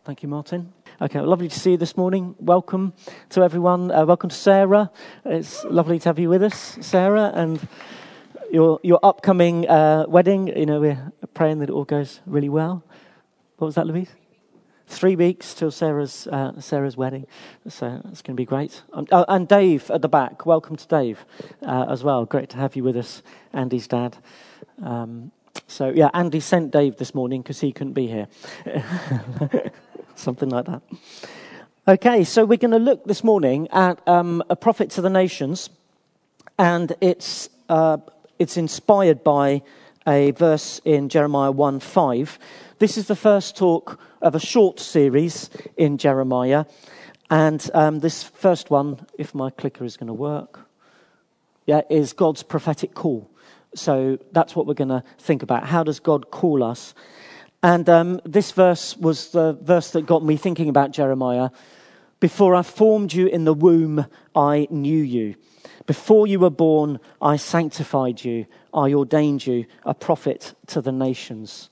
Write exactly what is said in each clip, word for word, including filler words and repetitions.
Thank you, Martin. Okay, well, lovely to see you this morning. Welcome to everyone. Uh, welcome to Sarah. It's lovely to have you with us, Sarah, and your your upcoming uh, wedding. You know, we're praying that it all goes really well. What was that, Louise? Three weeks till Sarah's uh, Sarah's wedding, so it's going to be great. Um, oh, and Dave at the back. Welcome to Dave uh, as well. Great to have you with us, Andy's dad. Um, so yeah, Andy sent Dave this morning because he couldn't be here. Something like that. Okay, so we're going to look this morning at um, a prophet to the nations, and it's uh, it's inspired by a verse in Jeremiah one five. This is the first talk of a short series in Jeremiah, and um, this first one, if my clicker is going to work, yeah, is God's prophetic call. So that's what we're going to think about. How does God call us? And um, this verse was the verse that got me thinking about Jeremiah. Before I formed you in the womb, I knew you. Before you were born, I sanctified you. I ordained you a prophet to the nations.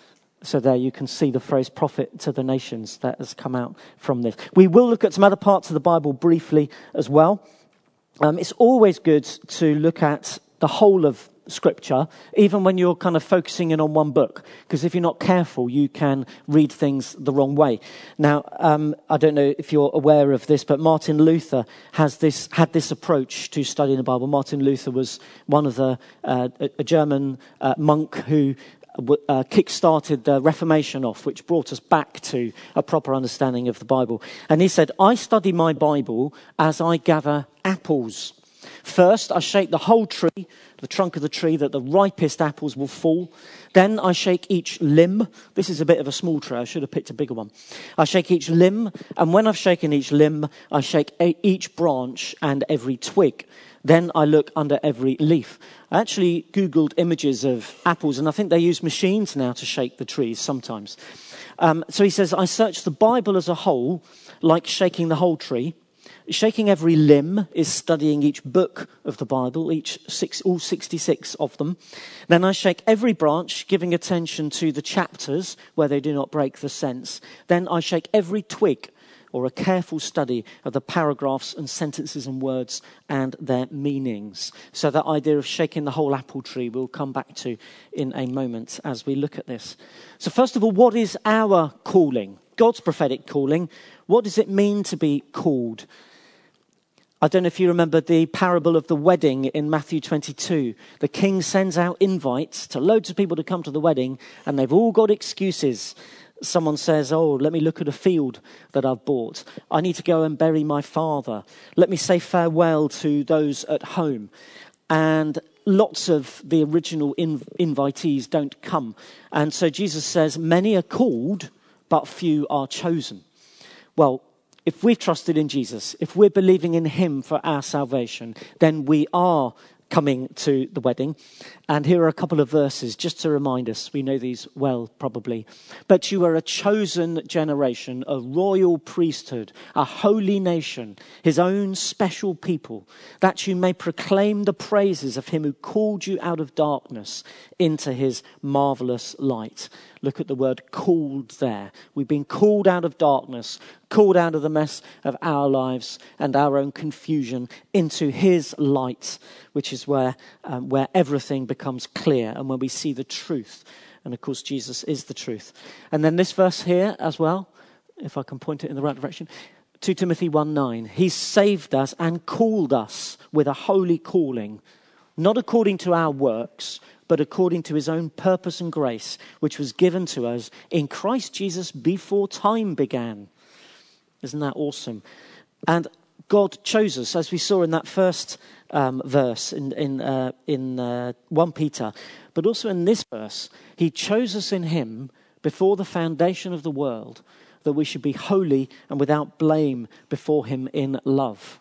So there you can see the phrase prophet to the nations that has come out from this. We will look at some other parts of the Bible briefly as well. Um, it's always good to look at the whole of Scripture, even when you're kind of focusing in on one book, because if you're not careful, you can read things the wrong way. Now, um, I don't know if you're aware of this, but Martin Luther has this had this approach to studying the Bible. Martin Luther was one of the uh, a German uh, monk who uh, kick-started the Reformation off, which brought us back to a proper understanding of the Bible. And he said, "I study my Bible as I gather apples. First, I shake the whole tree, the trunk of the tree, that the ripest apples will fall. Then I shake each limb." This is a bit of a small tree. I should have picked a bigger one. "I shake each limb, and when I've shaken each limb, I shake a- each branch and every twig. Then I look under every leaf." I actually Googled images of apples, and I think they use machines now to shake the trees sometimes. Um, so he says, "I search the Bible as a whole, like shaking the whole tree. Shaking every limb is studying each book of the Bible, each six, all sixty-six of them. Then I shake every branch, giving attention to the chapters where they do not break the sense. Then I shake every twig, or a careful study of the paragraphs and sentences and words and their meanings." So that idea of shaking the whole apple tree we'll come back to in a moment as we look at this. So first of all, what is our calling? God's prophetic calling. What does it mean to be called? I don't know if you remember the parable of the wedding in Matthew twenty-two. The king sends out invites to loads of people to come to the wedding, and they've all got excuses. Someone says, "Oh, let me look at a field that I've bought. I need to go and bury my father. Let me say farewell to those at home." And lots of the original inv- invitees don't come. And so Jesus says, "Many are called, but few are chosen." Well, if we've trusted in Jesus, if we're believing in him for our salvation, then we are coming to the wedding. And here are a couple of verses just to remind us. We know these well, probably. "But you are a chosen generation, a royal priesthood, a holy nation, his own special people, that you may proclaim the praises of him who called you out of darkness into his marvelous light." Look at the word "called" there. We've been called out of darkness, called out of the mess of our lives and our own confusion into his light, which is where um, where everything becomes clear and when we see the truth. And of course, Jesus is the truth. And then this verse here as well, if I can point it in the right direction, Second Timothy one nine. "He saved us and called us with a holy calling, not according to our works, but according to his own purpose and grace, which was given to us in Christ Jesus before time began." Isn't that awesome? And God chose us, as we saw in that first um, verse in in, uh, in uh, First Peter, but also in this verse, he chose us in him before the foundation of the world, that we should be holy and without blame before him in love.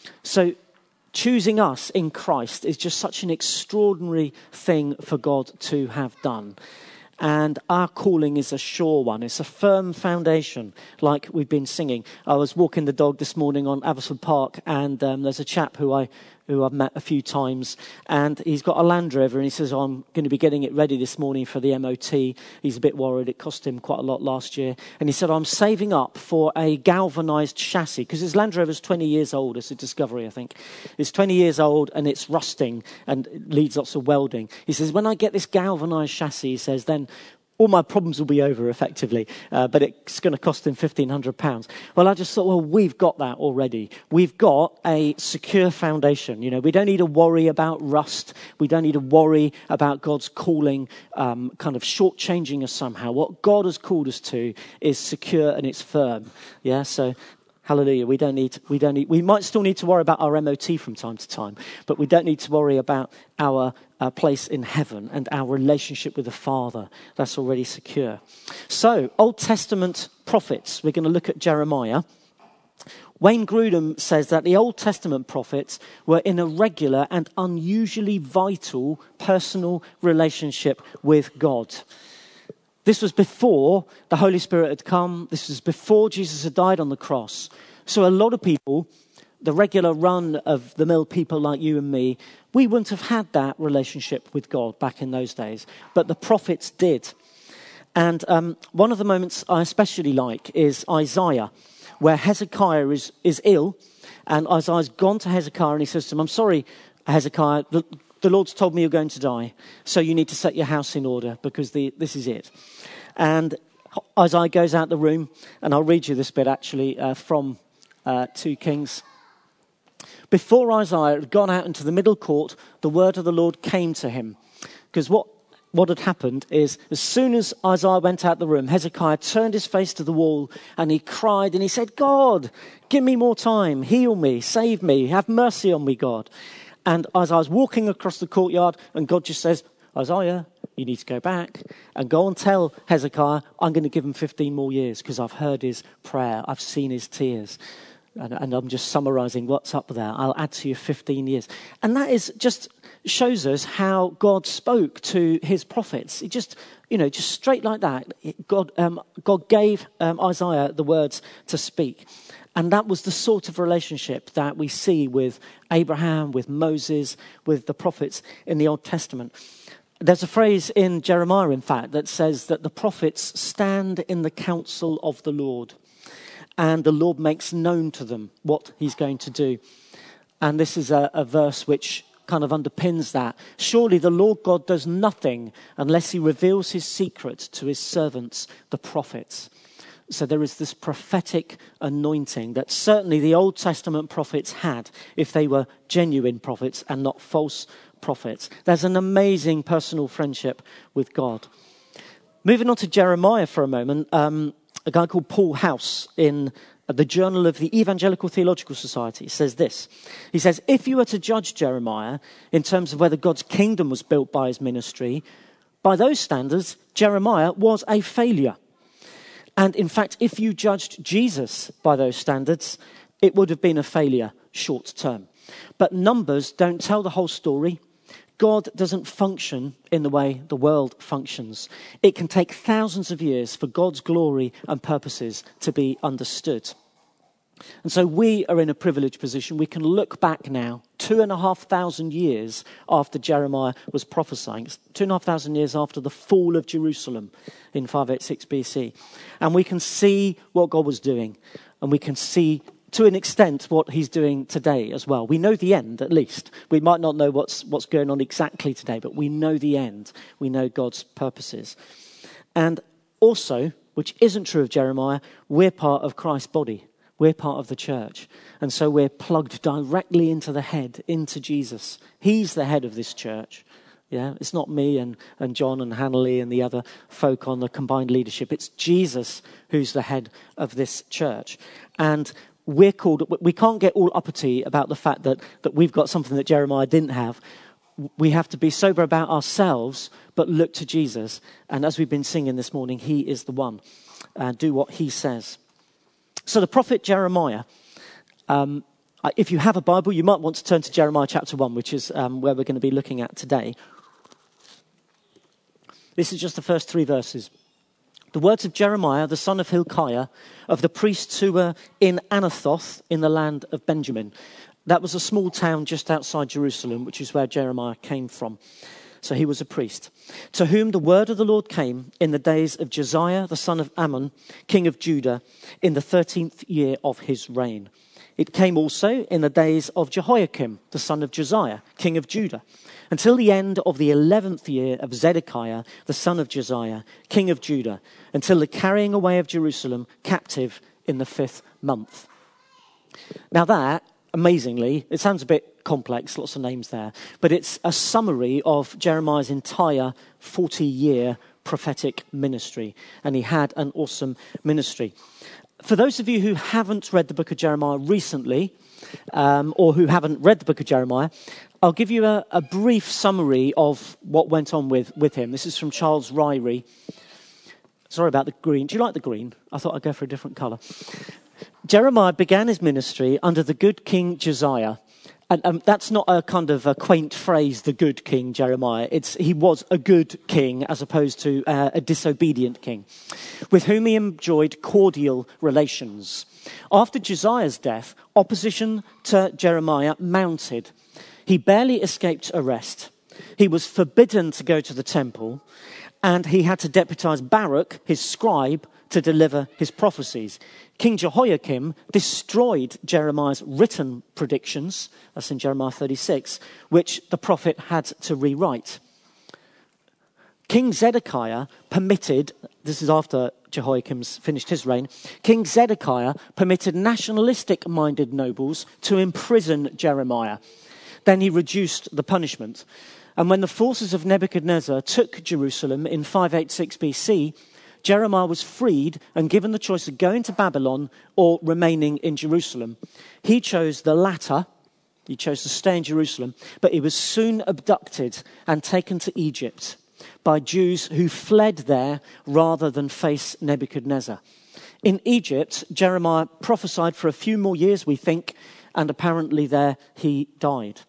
So choosing us in Christ is just such an extraordinary thing for God to have done. And our calling is a sure one. It's a firm foundation, like we've been singing. I was walking the dog this morning on Abersford Park, and um, there's a chap who I who I've met a few times, and he's got a Land Rover, and he says, oh, I'm going to be getting it ready this morning for the M O T. He's a bit worried. It cost him quite a lot last year. And he said, I'm saving up for a galvanised chassis, because his Land Rover's twenty years old. It's a Discovery, I think. It's twenty years old, and it's rusting, and it needs lots of welding. He says, when I get this galvanised chassis, he says, then all my problems will be over effectively, uh, but it's going to cost him fifteen hundred pounds. Well, I just thought, well, we've got that already. We've got a secure foundation. You know, we don't need to worry about rust. We don't need to worry about God's calling um, kind of shortchanging us somehow. What God has called us to is secure and it's firm. Yeah, so hallelujah. We don't need, we don't need, we might still need to worry about our M O T from time to time, but we don't need to worry about our uh, place in heaven and our relationship with the Father. That's already secure. So, Old Testament prophets, we're going to look at Jeremiah. Wayne Grudem says that the Old Testament prophets were in a regular and unusually vital personal relationship with God. This was before the Holy Spirit had come. This was before Jesus had died on the cross. So a lot of people, the regular run of the mill people like you and me, we wouldn't have had that relationship with God back in those days. But the prophets did. And um, one of the moments I especially like is Isaiah, where Hezekiah is, is ill. And Isaiah's gone to Hezekiah and he says to him, I'm sorry, Hezekiah, the, the Lord's told me you're going to die. So you need to set your house in order because the, this is it. And Isaiah goes out the room, and I'll read you this bit actually uh, from uh, two Kings. Before Isaiah had gone out into the middle court, the word of the Lord came to him. Because what, what had happened is, as soon as Isaiah went out the room, Hezekiah turned his face to the wall, and he cried, and he said, God, give me more time, heal me, save me, have mercy on me, God. And as I was walking across the courtyard, and God just says, Isaiah, you need to go back and go and tell Hezekiah, I'm going to give him fifteen more years because I've heard his prayer. I've seen his tears. And, and I'm just summarizing what's up there. I'll add to you fifteen years. And that is just shows us how God spoke to his prophets. It just, you know, just straight like that. God, um, God gave um, Isaiah the words to speak. And that was the sort of relationship that we see with Abraham, with Moses, with the prophets in the Old Testament. There's a phrase in Jeremiah, in fact, that says that the prophets stand in the counsel of the Lord, and the Lord makes known to them what he's going to do. And this is a, a verse which kind of underpins that. Surely the Lord God does nothing unless he reveals his secret to his servants, the prophets. So there is this prophetic anointing that certainly the Old Testament prophets had, if they were genuine prophets and not false prophets. There's an amazing personal friendship with God. Moving on to Jeremiah for a moment, um, a guy called Paul House in the Journal of the Evangelical Theological Society says this. He says, if you were to judge Jeremiah in terms of whether God's kingdom was built by his ministry, by those standards, Jeremiah was a failure. And in fact, if you judged Jesus by those standards, it would have been a failure short term. But numbers don't tell the whole story. God doesn't function in the way the world functions. It can take thousands of years for God's glory and purposes to be understood. And so we are in a privileged position. We can look back now, two and a half thousand years after Jeremiah was prophesying, two and a half thousand years after the fall of Jerusalem in five eighty-six B C. And we can see what God was doing. And we can see, to an extent, what he's doing today as well. We know the end, at least. We might not know what's what's going on exactly today, but we know the end. We know God's purposes. And also, which isn't true of Jeremiah, we're part of Christ's body. We're part of the church. And so we're plugged directly into the head, into Jesus. He's the head of this church. Yeah, it's not me and, and John and Hannah Lee and the other folk on the combined leadership. It's Jesus who's the head of this church. And we're called, we can't get all uppity about the fact that, that we've got something that Jeremiah didn't have. We have to be sober about ourselves, but look to Jesus. And as we've been singing this morning, he is the one. Uh, do what he says. So the prophet Jeremiah, um, if you have a Bible, you might want to turn to Jeremiah chapter one, which is um, where we're going to be looking at today. This is just the first three verses. The words of Jeremiah, the son of Hilkiah, of the priests who were in Anathoth in the land of Benjamin. That was a small town just outside Jerusalem, which is where Jeremiah came from. So he was a priest, to whom the word of the Lord came in the days of Josiah, the son of Ammon, king of Judah, in the thirteenth year of his reign. It came also in the days of Jehoiakim, the son of Josiah, king of Judah, until the end of the eleventh year of Zedekiah, the son of Josiah, king of Judah, until the carrying away of Jerusalem captive in the fifth month. Now that, amazingly, it sounds a bit complex, lots of names there, but it's a summary of Jeremiah's entire forty-year prophetic ministry, and he had an awesome ministry. For those of you who haven't read the book of Jeremiah recently, um, or who haven't read the book of Jeremiah, I'll give you a, a brief summary of what went on with, with him. This is from Charles Ryrie. Sorry about the green. Do you like the green? I thought I'd go for a different colour. Jeremiah began his ministry under the good King Josiah. And um, that's not a kind of a quaint phrase, the good King Jeremiah. It's he was a good king as opposed to uh, a disobedient king, with whom he enjoyed cordial relations. After Josiah's death, opposition to Jeremiah mounted. He barely escaped arrest. He was forbidden to go to the temple, and he had to deputize Baruch, his scribe, to deliver his prophecies. King Jehoiakim destroyed Jeremiah's written predictions, that's in Jeremiah thirty-six, which the prophet had to rewrite. King Zedekiah permitted, this is after Jehoiakim's finished his reign, King Zedekiah permitted nationalistic-minded nobles to imprison Jeremiah. Then he reduced the punishment. And when the forces of Nebuchadnezzar took Jerusalem in five eighty-six B C, Jeremiah was freed and given the choice of going to Babylon or remaining in Jerusalem. He chose the latter. He chose to stay in Jerusalem, but he was soon abducted and taken to Egypt by Jews who fled there rather than face Nebuchadnezzar. In Egypt, Jeremiah prophesied for a few more years, we think, and apparently there he died.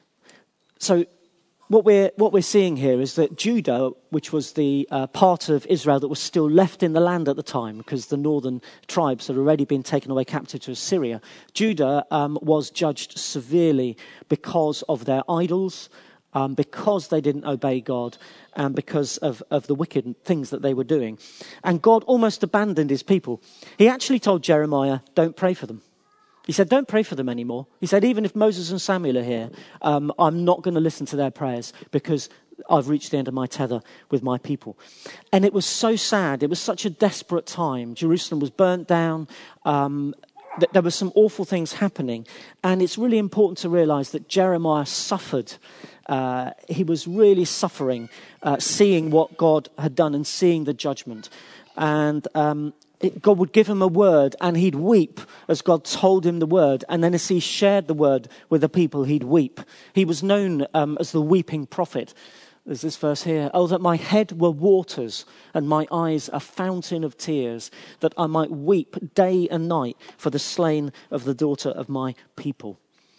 So What we're, what we're seeing here is that Judah, which was the uh, part of Israel that was still left in the land at the time, because the northern tribes had already been taken away captive to Assyria, Judah um, was judged severely because of their idols, um, because they didn't obey God, and because of, of the wicked things that they were doing. And God almost abandoned his people. He actually told Jeremiah, don't pray for them. He said, don't pray for them anymore. He said, even if Moses and Samuel are here, um, I'm not going to listen to their prayers because I've reached the end of my tether with my people. And it was so sad. It was such a desperate time. Jerusalem was burnt down. Um, th- there were some awful things happening. And it's really important to realize that Jeremiah suffered. Uh, he was really suffering, uh, seeing what God had done and seeing the judgment. And um It, God would give him a word and he'd weep as God told him the word. And then as he shared the word with the people, he'd weep. He was known um, as the weeping prophet. There's this verse here. Oh, that my head were waters and my eyes a fountain of tears, that I might weep day and night for the slain of the daughter of my people.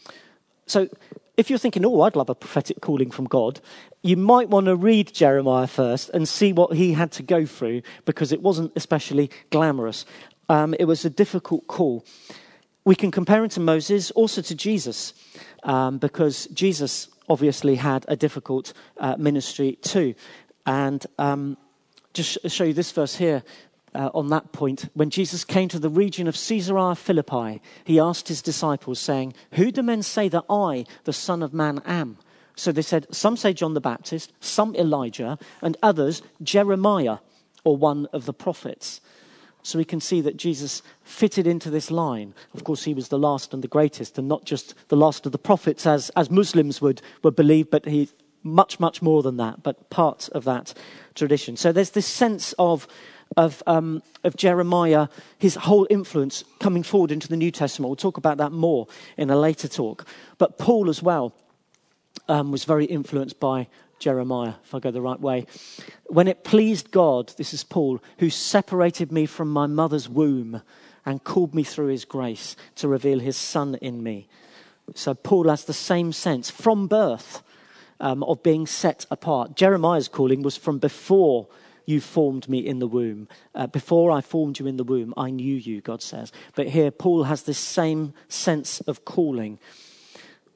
So if you're thinking, oh, I'd love a prophetic calling from God, you might want to read Jeremiah first and see what he had to go through, because it wasn't especially glamorous. Um, it was a difficult call. We can compare him to Moses, also to Jesus, um, because Jesus obviously had a difficult uh, ministry too. And um, just show you this verse here. Uh, on that point, when Jesus came to the region of Caesarea Philippi, he asked his disciples, saying, who do men say that I, the Son of Man, am? So they said, some say John the Baptist, some Elijah, and others Jeremiah, or one of the prophets. So we can see that Jesus fitted into this line. Of course, he was the last and the greatest, and not just the last of the prophets, as, as Muslims would, would believe, but he much, much more than that, but part of that tradition. So there's this sense of Of, um, of Jeremiah, his whole influence coming forward into the New Testament. We'll talk about that more in a later talk. But Paul as well um, was very influenced by Jeremiah, if I go the right way. When it pleased God, this is Paul, who separated me from my mother's womb and called me through his grace to reveal his Son in me. So Paul has the same sense from birth um, of being set apart. Jeremiah's calling was from before you formed me in the womb. Uh, before I formed you in the womb, I knew you, God says. But here, Paul has this same sense of calling.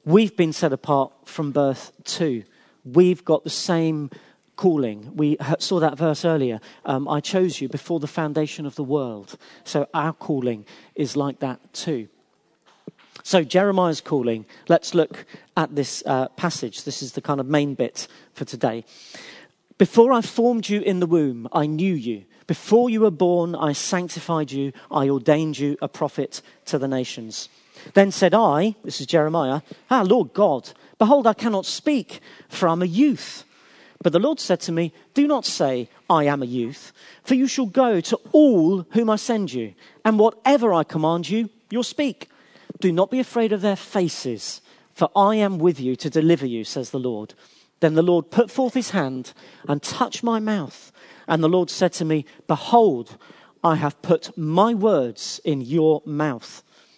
We've been set apart from birth too. We've got the same calling. We saw that verse earlier. Um, I chose you before the foundation of the world. So our calling is like that too. So Jeremiah's calling. Let's look at this uh, passage. This is the kind of main bit for today. Before I formed you in the womb, I knew you. Before you were born, I sanctified you. I ordained you a prophet to the nations. Then said I, this is Jeremiah, ah, Lord God, behold, I cannot speak, for I'm a youth. But the Lord said to me, do not say, I am a youth, for you shall go to all whom I send you, and whatever I command you, you'll speak. Do not be afraid of their faces, for I am with you to deliver you, says the Lord. Then the Lord put forth his hand and touched my mouth. And the Lord said to me, behold, I have put my words in your mouth.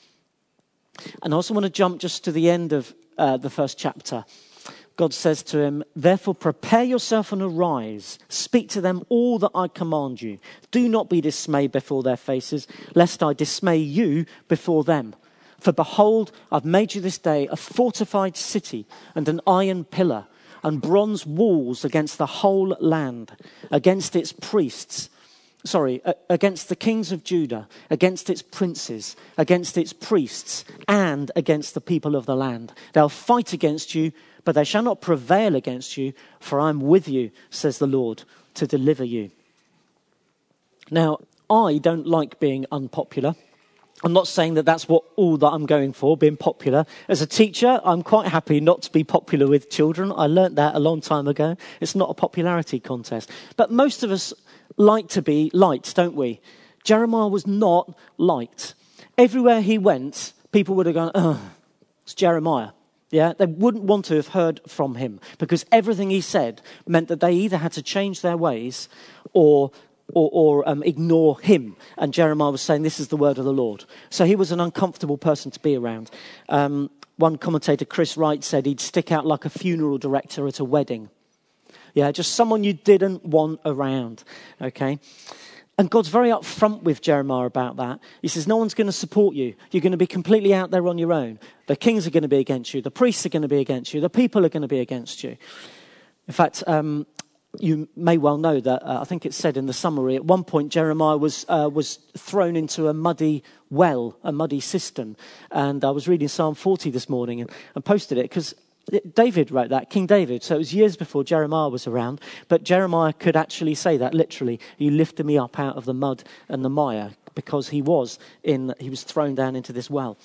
And I also want to jump just to the end of uh, the first chapter. God says to him, therefore prepare yourself and arise. Speak to them all that I command you. Do not be dismayed before their faces, lest I dismay you before them. For behold, I've made you this day a fortified city and an iron pillar and bronze walls against the whole land, against its priests, sorry, against the kings of Judah, against its princes, against its priests, and against the people of the land. They'll fight against you, but they shall not prevail against you, for I'm with you, says the Lord, to deliver you. Now, I don't like being unpopular. I'm not saying that that's what all that I'm going for, being popular. As a teacher, I'm quite happy not to be popular with children. I learnt that a long time ago. It's not a popularity contest. But most of us like to be liked, don't we? Jeremiah was not liked. Everywhere he went, people would have gone, oh, it's Jeremiah. Yeah, they wouldn't want to have heard from him because everything he said meant that they either had to change their ways or or, or um, ignore him. And Jeremiah was saying, this is the word of the Lord. So he was an uncomfortable person to be around. Um, one commentator, Chris Wright, said he'd stick out like a funeral director at a wedding. Yeah, just someone you didn't want around, okay? And God's very upfront with Jeremiah about that. He says, no one's going to support you. You're going to be completely out there on your own. The kings are going to be against you. The priests are going to be against you. The people are going to be against you. In fact, um, you may well know that, uh, I think it's said in the summary, at one point Jeremiah was uh, was thrown into a muddy well, a muddy cistern. And I was reading Psalm forty this morning and, and posted it because David wrote that, King David. So it was years before Jeremiah was around. But Jeremiah could actually say that literally. You lifted me up out of the mud and the mire because he was in, he was thrown down into this well.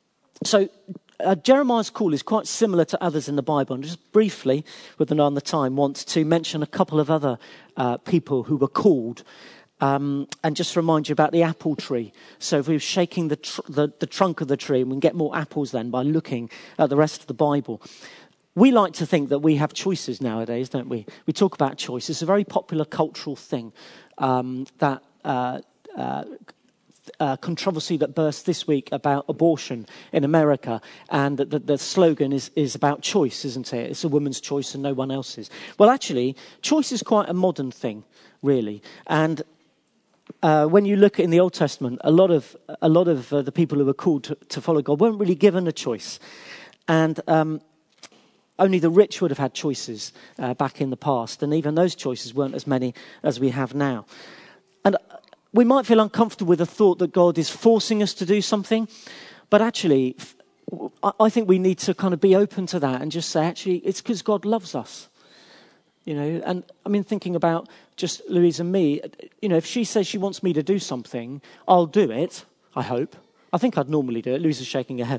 So uh, Jeremiah's call is quite similar to others in the Bible. And just briefly, with an eye on the time, want to mention a couple of other uh, people who were called. Um, and just remind you about the apple tree. So if we were shaking the, tr- the the trunk of the tree, and we can get more apples then by looking at the rest of the Bible. We like to think that we have choices nowadays, don't we? We talk about choice. It's a very popular cultural thing. Um, that uh, uh, uh, controversy that burst this week about abortion in America, and the, the slogan is, is about choice, isn't it? It's a woman's choice and no one else's. Well, actually, choice is quite a modern thing, really. And Uh, when you look in the Old Testament, a lot of a lot of uh, the people who were called to, to follow God weren't really given a choice, and um, only the rich would have had choices uh, back in the past, and even those choices weren't as many as we have now. And we might feel uncomfortable with the thought that God is forcing us to do something, but actually, I think we need to kind of be open to that and just say, actually, it's because God loves us. You know, and I mean, thinking about just Louise and me, you know, if she says she wants me to do something, I'll do it, I hope. I think I'd normally do it. Louise is shaking her head.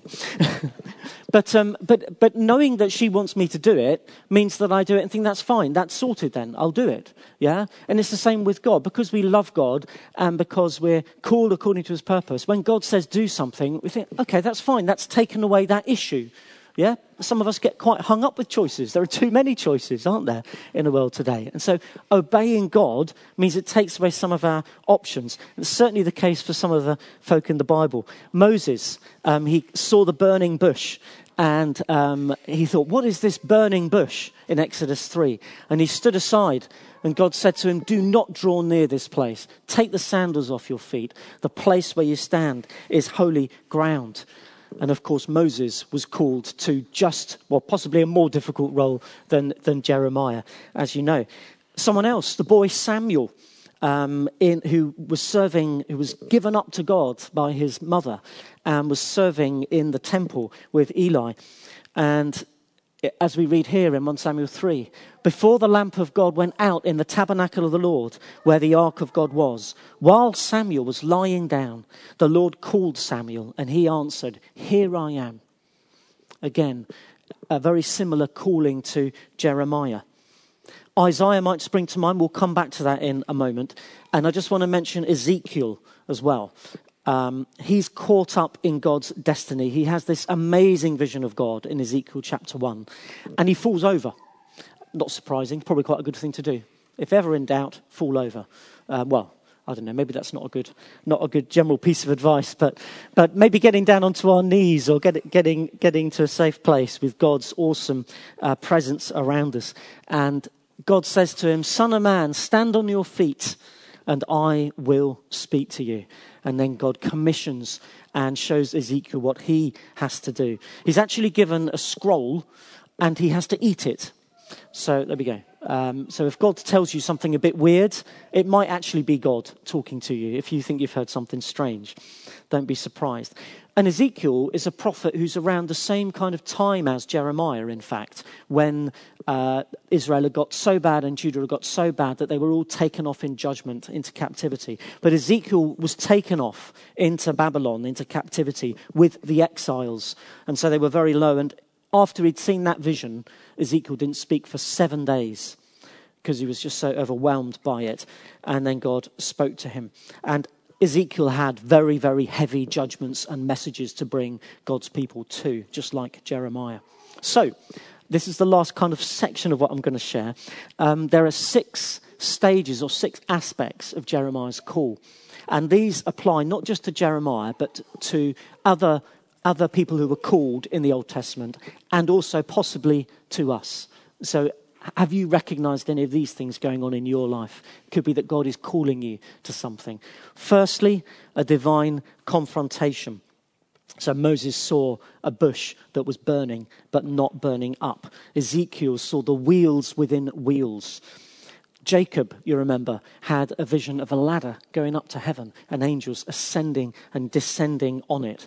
but, um, but, but knowing that she wants me to do it means that I do it and think that's fine. That's sorted then. I'll do it. Yeah? And it's the same with God. Because we love God and because we're called according to his purpose, when God says do something, we think, okay, that's fine. That's taken away that issue. Yeah, some of us get quite hung up with choices. There are too many choices, aren't there, in the world today? And so obeying God means it takes away some of our options. It's certainly the case for some of the folk in the Bible. Moses, um, he saw the burning bush and um, he thought, what is this burning bush in Exodus three? And he stood aside and God said to him, do not draw near this place. Take the sandals off your feet. The place where you stand is holy ground. And of course, Moses was called to just, well, possibly a more difficult role than, than Jeremiah, as you know. Someone else, the boy Samuel, um, in, who was serving, who was given up to God by his mother and was serving in the temple with Eli. And as we read here in First Samuel three, before the lamp of God went out in the tabernacle of the Lord, where the ark of God was, while Samuel was lying down, the Lord called Samuel, and he answered, "Here I am." Again, a very similar calling to Jeremiah. Isaiah might spring to mind. We'll come back to that in a moment. And I just want to mention Ezekiel as well. Um, he's caught up in God's destiny. He has this amazing vision of God in Ezekiel chapter one. And he falls over. Not surprising. Probably quite a good thing to do. If ever in doubt, fall over. Uh, well, I don't know. Maybe that's not a good, not a good general piece of advice. But, but maybe getting down onto our knees or get, getting, getting to a safe place with God's awesome uh, presence around us. And God says to him, "Son of man, stand on your feet, and I will speak to you." And then God commissions and shows Ezekiel what he has to do. He's actually given a scroll, and he has to eat it. So there we go. Um, so if God tells you something a bit weird, it might actually be God talking to you. If you think you've heard something strange, don't be surprised. And Ezekiel is a prophet who's around the same kind of time as Jeremiah, in fact, when uh, Israel had got so bad and Judah had got so bad that they were all taken off in judgment into captivity. But Ezekiel was taken off into Babylon, into captivity with the exiles. And so they were very low. And after he'd seen that vision, Ezekiel didn't speak for seven days because he was just so overwhelmed by it. And then God spoke to him. And Ezekiel had very, very heavy judgments and messages to bring God's people to, just like Jeremiah. So, this is the last kind of section of what I'm going to share. Um, there are six stages or six aspects of Jeremiah's call. And these apply not just to Jeremiah, but to other, other people who were called in the Old Testament, and also possibly to us. So, have you recognized any of these things going on in your life? It could be that God is calling you to something. Firstly, a divine confrontation. So Moses saw a bush that was burning, but not burning up. Ezekiel saw the wheels within wheels. Jacob, you remember, had a vision of a ladder going up to heaven and angels ascending and descending on it.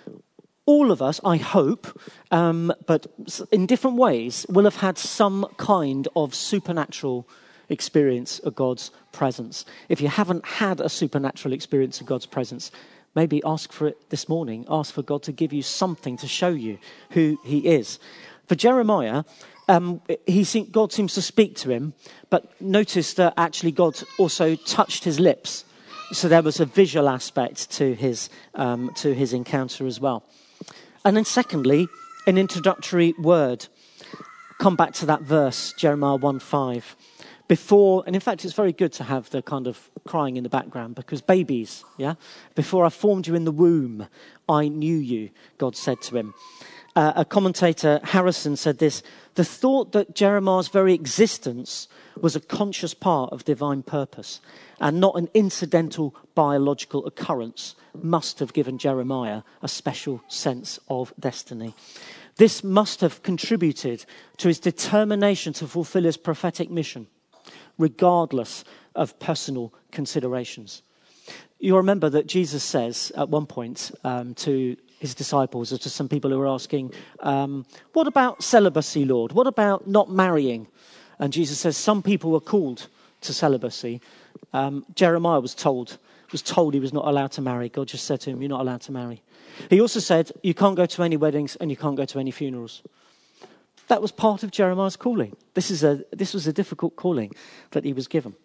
All of us, I hope, um, but in different ways, will have had some kind of supernatural experience of God's presence. If you haven't had a supernatural experience of God's presence, maybe ask for it this morning. Ask for God to give you something to show you who he is. For Jeremiah, um, he seemed, God seems to speak to him, but notice that actually God also touched his lips. So there was a visual aspect to his, um, to his encounter as well. And then secondly, an introductory word. Come back to that verse, Jeremiah one five. Before, and in fact, it's very good to have the kind of crying in the background, because babies, yeah? Before I formed you in the womb, I knew you, God said to him. Uh, a commentator, Harrison, said this: the thought that Jeremiah's very existence was a conscious part of divine purpose and not an incidental biological occurrence must have given Jeremiah a special sense of destiny. This must have contributed to his determination to fulfill his prophetic mission, regardless of personal considerations. You remember that Jesus says at one point um, to his disciples, or to some people who were asking, um, what about celibacy, Lord? What about not marrying? And Jesus says some people were called to celibacy. Um, Jeremiah was told was told he was not allowed to marry. God just said to him, you're not allowed to marry. He also said, you can't go to any weddings and you can't go to any funerals. That was part of Jeremiah's calling. This is a this was a difficult calling that he was given.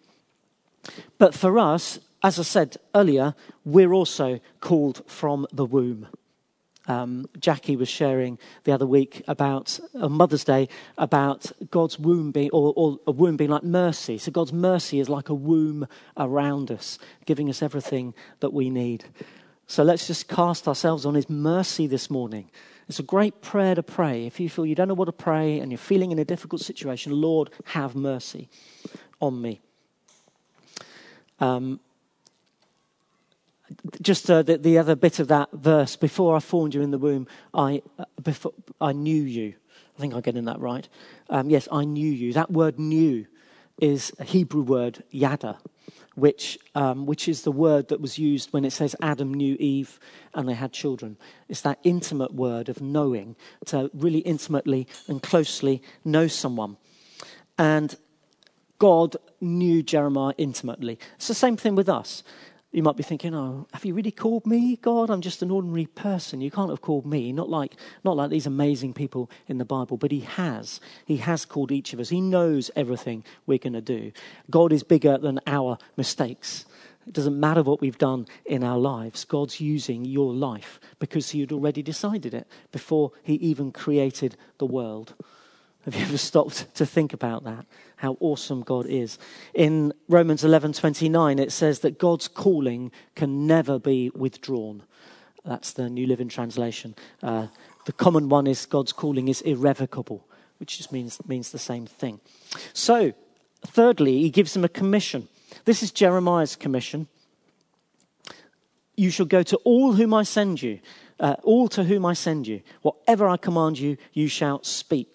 But for us, as I said earlier, we're also called from the womb. Um, Jackie was sharing the other week about on Mother's Day about God's womb being, or, or a womb being like mercy. So God's mercy is like a womb around us, giving us everything that we need. So let's just cast ourselves on his mercy this morning. It's a great prayer to pray. If you feel you don't know what to pray and you're feeling in a difficult situation, Lord, have mercy on me. Um, just uh, the, the other bit of that verse, before I formed you in the womb, I uh, before I knew you. I think I'm getting that right. Um, yes, I knew you. That word "knew" is a Hebrew word "yada," which um, which is the word that was used when it says Adam knew Eve and they had children. It's that intimate word of knowing, to really intimately and closely know someone. And God knew Jeremiah intimately. It's the same thing with us. You might be thinking, oh, have you really called me, God? I'm just an ordinary person. You can't have called me, not like not like these amazing people in the Bible. But he has. He has called each of us. He knows everything we're going to do. God is bigger than our mistakes. It doesn't matter what we've done in our lives. God's using your life because he had already decided it before he even created the world. Have you ever stopped to think about that? How awesome God is. In Romans eleven twenty-nine, it says that God's calling can never be withdrawn. That's the New Living Translation. Uh, the common one is God's calling is irrevocable, which just means means the same thing. So, thirdly, he gives them a commission. This is Jeremiah's commission. You shall go to all whom I send you, uh, all to whom I send you. Whatever I command you, you shall speak.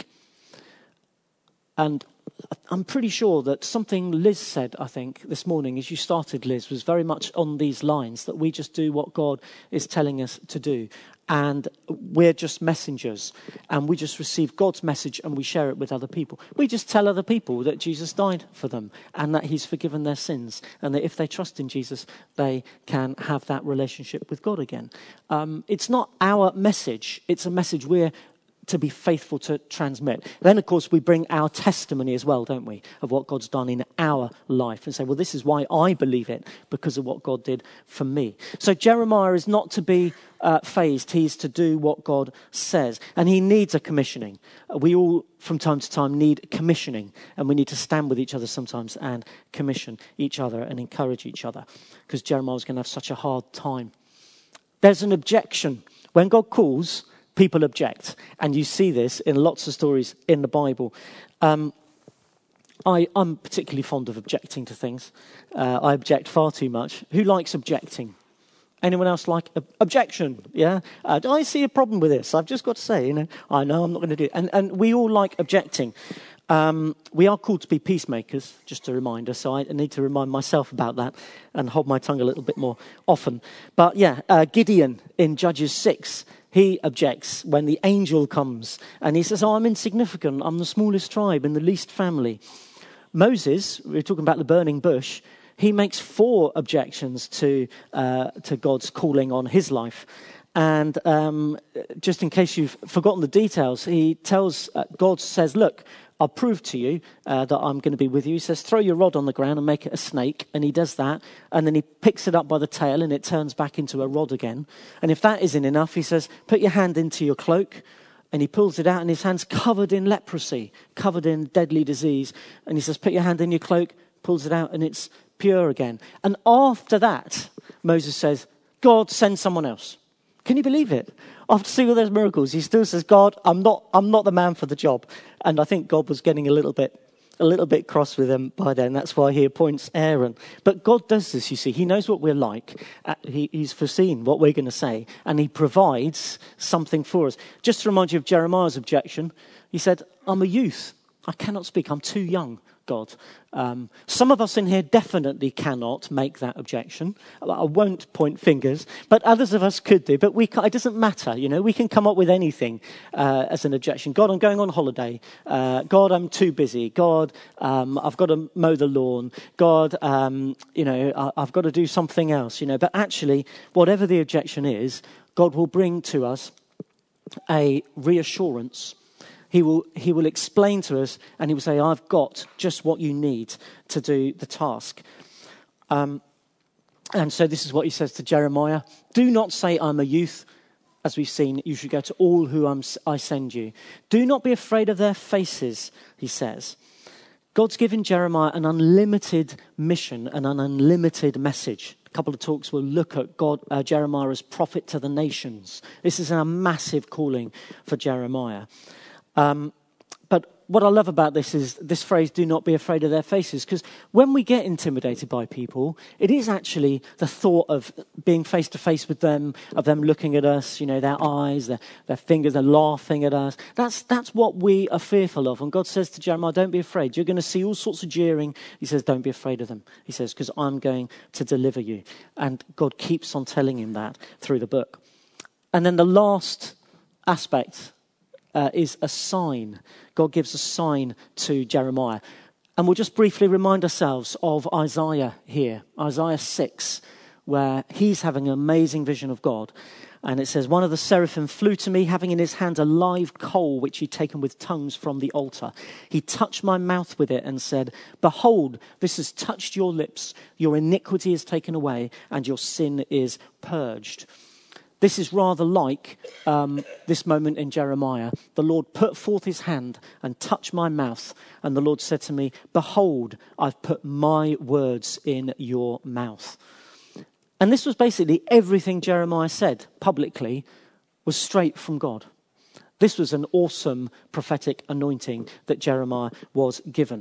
And I'm pretty sure that something Liz said, I think, this morning as you started, Liz, was very much on these lines, that we just do what God is telling us to do. And we're just messengers. And we just receive God's message and we share it with other people. We just tell other people that Jesus died for them and that he's forgiven their sins. And that if they trust in Jesus, they can have that relationship with God again. Um, it's not our message. It's a message we're to be faithful to transmit. Then, of course, we bring our testimony as well, don't we, of what God's done in our life and say, well, this is why I believe it, because of what God did for me. So Jeremiah is not to be uh, phased. He's to do what God says. And he needs a commissioning. We all, from time to time, need commissioning. And we need to stand with each other sometimes and commission each other and encourage each other, because Jeremiah was going to have such a hard time. There's an objection. When God calls, people object, and you see this in lots of stories in the Bible. Um, I, I'm particularly fond of objecting to things. Uh, I object far too much. Who likes objecting? Anyone else like ob- objection? Yeah, uh, I see a problem with this. I've just got to say, you know, I know I'm not going to do it, and and we all like objecting. Um, we are called to be peacemakers, just a reminder. So I need to remind myself about that and hold my tongue a little bit more often. But yeah, uh, Gideon in Judges six. He objects when the angel comes and he says, oh, I'm insignificant. I'm the smallest tribe in the least family. Moses, we're talking about the burning bush, he makes four objections to uh, to God's calling on his life. And um, just in case you've forgotten the details, he tells, uh, God says, look, I'll prove to you uh, that I'm going to be with you. He says, throw your rod on the ground and make it a snake. And he does that. And then he picks it up by the tail and it turns back into a rod again. And if that isn't enough, he says, put your hand into your cloak. And he pulls it out and his hand's covered in leprosy, covered in deadly disease. And he says, put your hand in your cloak, pulls it out and it's pure again. And after that, Moses says, God, send someone else. Can you believe it? After seeing all those miracles, he still says, God, I'm not I'm not the man for the job. And I think God was getting a little bit a little bit cross with him by then. That's why he appoints Aaron. But God does this, you see. He knows what we're like. Uh, he, he's foreseen what we're going to say. And he provides something for us. Just to remind you of Jeremiah's objection, he said, I'm a youth. I cannot speak. I'm too young, God. Um, some of us in here definitely cannot make that objection. I won't point fingers, but others of us could do. But we can, it doesn't matter, you know. We can come up with anything uh, as an objection. God, I'm going on holiday. Uh, God, I'm too busy. God, um, I've got to mow the lawn. God, um, you know, I, I've got to do something else, you know. But actually, whatever the objection is, God will bring to us a reassurance. He will he will explain to us and he will say, I've got just what you need to do the task. Um, and so this is what he says to Jeremiah. Do not say I'm a youth. As we've seen, you should go to all who I'm, I send you. Do not be afraid of their faces, he says. God's given Jeremiah an unlimited mission and an unlimited message. A couple of talks will look at God, uh, Jeremiah as prophet to the nations. This is a massive calling for Jeremiah. Um, but what I love about this is this phrase, do not be afraid of their faces, because when we get intimidated by people, it is actually the thought of being face to face with them, of them looking at us, you know, their eyes, their, their fingers, they're laughing at us. That's, that's what we are fearful of. And God says to Jeremiah, don't be afraid. You're going to see all sorts of jeering. He says, don't be afraid of them. He says, because I'm going to deliver you. And God keeps on telling him that through the book. And then the last aspect uh, is a sign. God gives a sign to Jeremiah. And we'll just briefly remind ourselves of Isaiah here, Isaiah six, where he's having an amazing vision of God. And it says, one of the seraphim flew to me, having in his hand a live coal, which he'd taken with tongues from the altar. He touched my mouth with it and said, behold, this has touched your lips. Your iniquity is taken away and your sin is purged. This is rather like um, this moment in Jeremiah. The Lord put forth his hand and touched my mouth. And the Lord said to me, behold, I've put my words in your mouth. And this was basically everything Jeremiah said publicly was straight from God. This was an awesome prophetic anointing that Jeremiah was given.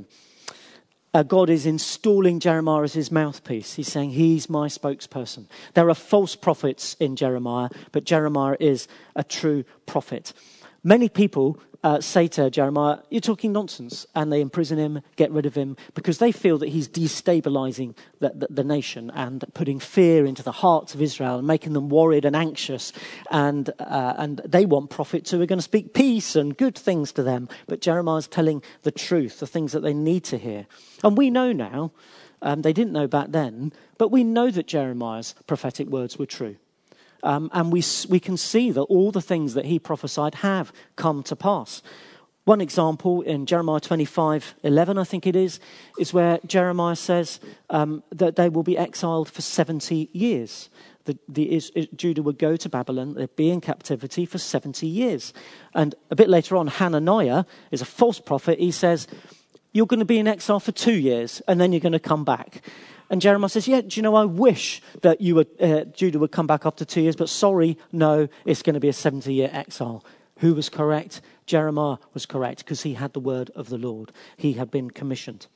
Uh, God is installing Jeremiah as his mouthpiece. He's saying, he's my spokesperson. There are false prophets in Jeremiah, but Jeremiah is a true prophet. Many people uh, say to Jeremiah, you're talking nonsense, and they imprison him, get rid of him, because they feel that he's destabilizing the, the, the nation and putting fear into the hearts of Israel and making them worried and anxious. And, uh, and they want prophets who are going to speak peace and good things to them. But Jeremiah's telling the truth, the things that they need to hear. And we know now, um, they didn't know back then, but we know that Jeremiah's prophetic words were true. Um, and we we can see that all the things that he prophesied have come to pass. One example in Jeremiah twenty-five eleven, I think it is, is where Jeremiah says um, that they will be exiled for seventy years. The, the is, Judah would go to Babylon, they'd be in captivity for seventy years. And a bit later on, Hananiah is a false prophet. He says, you're going to be in exile for two years, and then you're going to come back. And Jeremiah says, yeah, do you know, I wish that you would, uh, Judah would come back after two years, but sorry, no, it's going to be a seventy-year exile. Who was correct? Jeremiah was correct because he had the word of the Lord. He had been commissioned.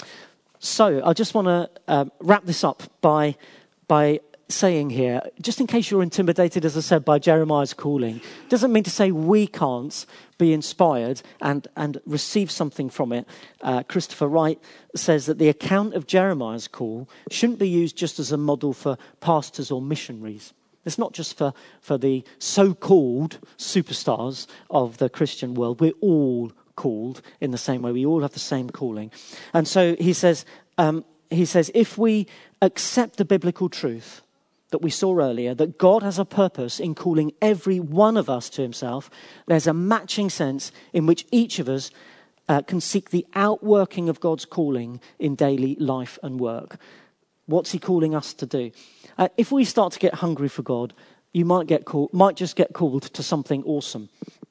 So I just want to uh, wrap this up by by saying here, just in case you're intimidated, as I said, by Jeremiah's calling, doesn't mean to say we can't be inspired and, and receive something from it. Uh, Christopher Wright says that the account of Jeremiah's call shouldn't be used just as a model for pastors or missionaries. It's not just for, for the so-called superstars of the Christian world. We're all called in the same way. We all have the same calling. And so he says, um, he says, if we accept the biblical truth that we saw earlier, that God has a purpose in calling every one of us to himself, there's a matching sense in which each of us uh, can seek the outworking of God's calling in daily life and work. What's he calling us to do? Uh, if we start to get hungry for God, you might get called, might just get called to something awesome.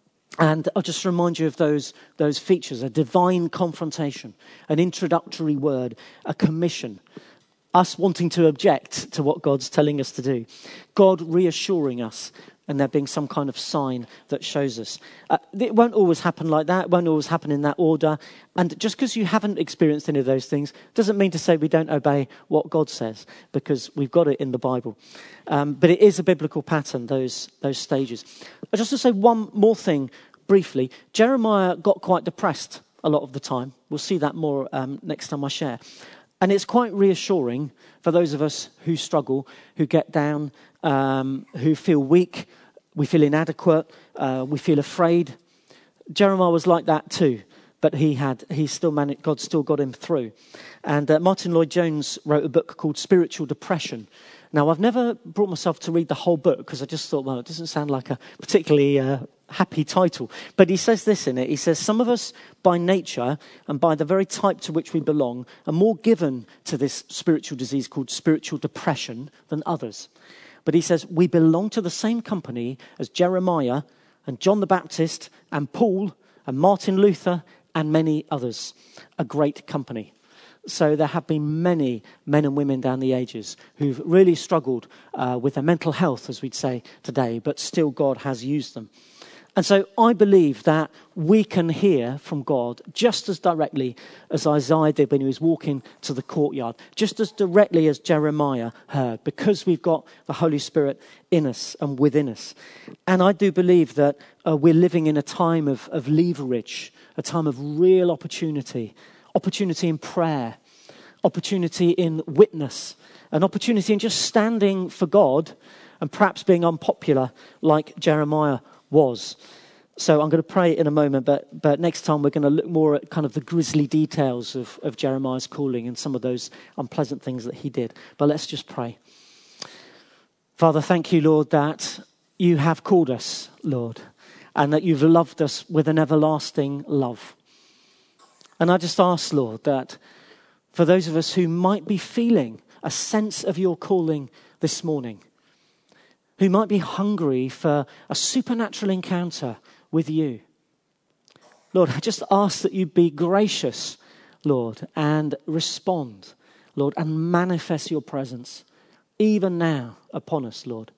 And I'll just remind you of those, those features: a divine confrontation, an introductory word, a commission, us wanting to object to what God's telling us to do, God reassuring us, and there being some kind of sign that shows us. Uh, it won't always happen like that. It won't always happen in that order. And just because you haven't experienced any of those things doesn't mean to say we don't obey what God says, because we've got it in the Bible. Um, but it is a biblical pattern, those, those stages. I'll just to say one more thing briefly. Jeremiah got quite depressed a lot of the time. We'll see that more um, next time I share. And it's quite reassuring for those of us who struggle, who get down, um, who feel weak, we feel inadequate, uh, we feel afraid. Jeremiah was like that too, but he had, he still managed, God still got him through. And uh, Martin Lloyd-Jones wrote a book called Spiritual Depression. Now, I've never brought myself to read the whole book because I just thought, well, it doesn't sound like a particularly uh, happy title. But he says this in it. He says, some of us by nature and by the very type to which we belong are more given to this spiritual disease called spiritual depression than others. But he says, we belong to the same company as Jeremiah and John the Baptist and Paul and Martin Luther and many others. A great company. So there have been many men and women down the ages who've really struggled uh, with their mental health, as we'd say today, but still God has used them. And so I believe that we can hear from God just as directly as Isaiah did when he was walking to the courtyard, just as directly as Jeremiah heard, because we've got the Holy Spirit in us and within us. And I do believe that uh, we're living in a time of, of leverage, a time of real opportunity, opportunity in prayer, opportunity in witness, an opportunity in just standing for God and perhaps being unpopular like Jeremiah was. So I'm going to pray in a moment, but but next time we're going to look more at kind of the grisly details of, of Jeremiah's calling and some of those unpleasant things that he did. But let's just pray. Father, thank you, Lord, that you have called us, Lord, and that you've loved us with an everlasting love. And I just ask, Lord, that for those of us who might be feeling a sense of your calling this morning, who might be hungry for a supernatural encounter with you, Lord, I just ask that you be gracious, Lord, and respond, Lord, and manifest your presence even now upon us, Lord.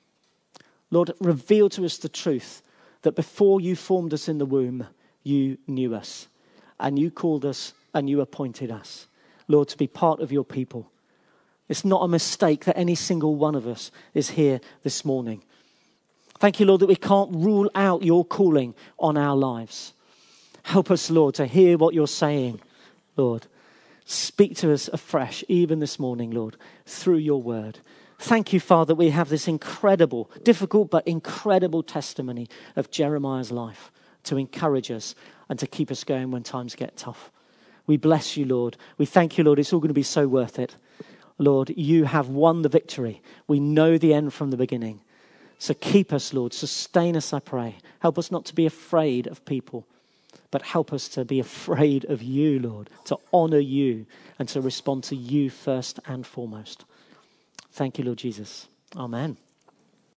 Lord, reveal to us the truth that before you formed us in the womb, you knew us, and you called us and you appointed us, Lord, to be part of your people. It's not a mistake that any single one of us is here this morning. Thank you, Lord, that we can't rule out your calling on our lives. Help us, Lord, to hear what you're saying, Lord. Speak to us afresh, even this morning, Lord, through your word. Thank you, Father, that we have this incredible, difficult but incredible testimony of Jeremiah's life to encourage us and to keep us going when times get tough. We bless you, Lord. We thank you, Lord. It's all going to be so worth it. Lord, you have won the victory. We know the end from the beginning. So keep us, Lord. Sustain us, I pray. Help us not to be afraid of people, but help us to be afraid of you, Lord, to honor you and to respond to you first and foremost. Thank you, Lord Jesus. Amen.